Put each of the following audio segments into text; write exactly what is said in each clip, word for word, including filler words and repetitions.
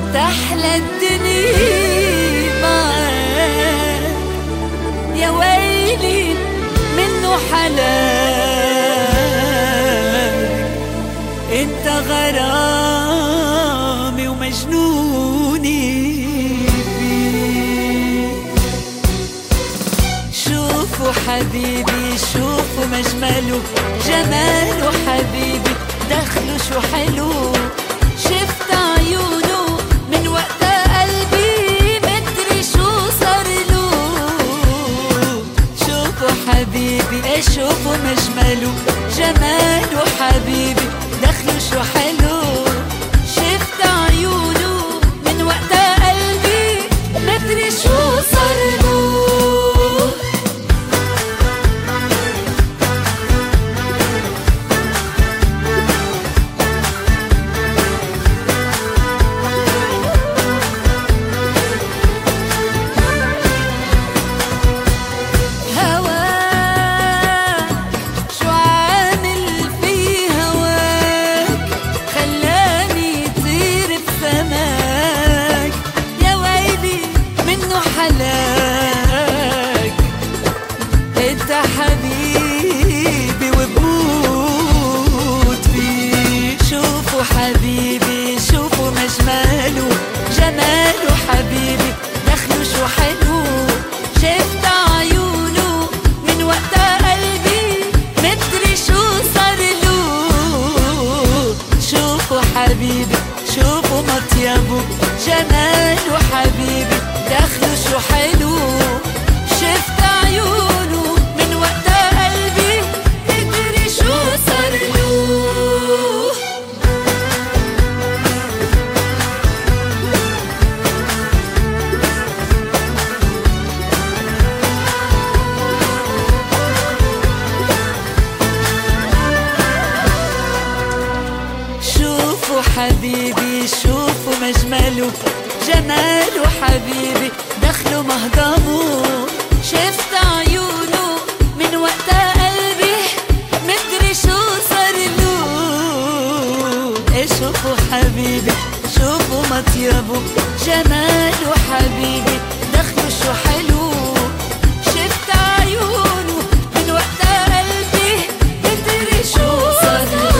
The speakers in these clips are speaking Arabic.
تحلى الدنيا معاك، يا ويلي منه حلاك، انت غرامي ومجنوني فيك. شوفوا حبيبي شوفوا مجمله، جماله حبيبي دخله شو حلو، شفت عيونه من وقتها قلبي مدري شو صارله. شوفوا حبيبي ايه شوفوا مجمله، جماله حبيبي دخله شو حلو، شفت عيونه من وقتها قلبي مدري شو صارله. انت حبيبي وبموت فيك. شوفوا حبيبي شوفوا مجماله، جماله حبيبي دخله شو حلو، شفت عيونه من وقتها قلبي مدري شو صارله. شوفوا حبيبي شوفوا مطيبه، جماله حبيبي دخله شو حلو، شفت عيونه من وقتها قلبي مدري شو صارله. شوفوا حبيبي شوفوا مجمله، جماله حبيبي دخله مهضمه، شفت عيونه من وقتها قلبي مدري شو صارله. ايه شوفوا حبيبي شوفوا مطيبه، جماله حبيبي دخله شو حلو، شفت عيونه من وقتها قلبي مدري شو صارله.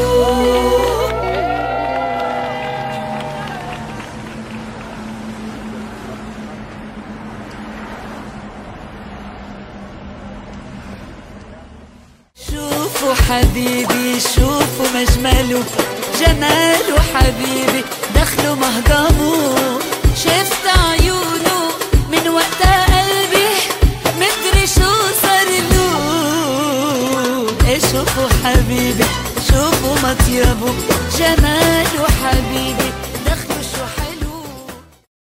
شوفوا حبيبي شوفوا مجمله، جماله حبيبي دخله مهضمه، شفت عيونه من وقتها قلبي مدري شو صارله. ايه شوفوا حبيبي شوفوا مطيبه، جماله حبيبي